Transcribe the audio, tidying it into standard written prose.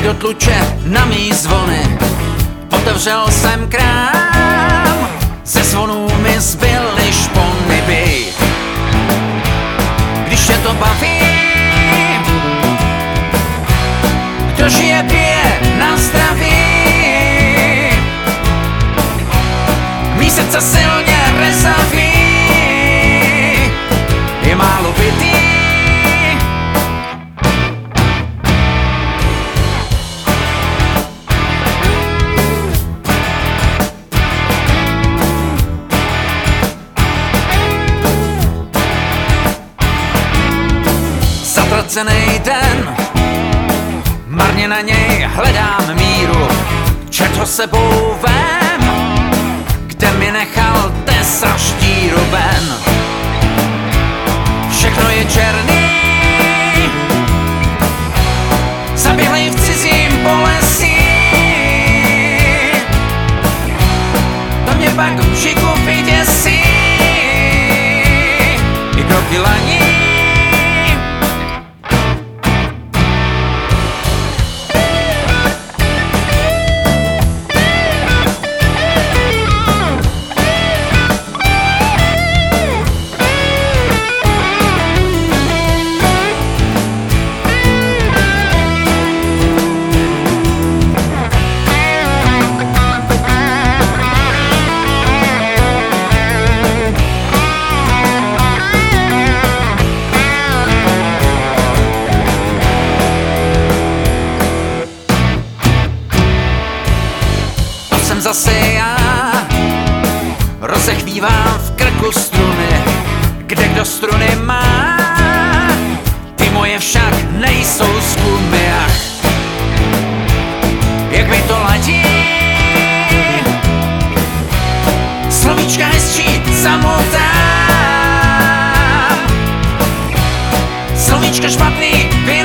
do tluče na mý zvony. Otevřel jsem krám, ze zvonů mi zbyly špony, bej. Když tě to baví, kdo žije, pije na zdraví. Mý srdce silně rezaví, je málo bitý. Zatracený den, marně na něj hledám míru. Čert sebou vem, kde mi nechal tesa štíru ven. Všechno je černý, zaběhlej v cizím polesí. To mě pak v šiku vyděsí, i kroky laní. Zase já rozechvívám v krku struny, kde kdo struny má, ty moje však nejsou z gumy. Ach, jak mi to ladí, slovíčka hezčí zamotám, slovíčka špatný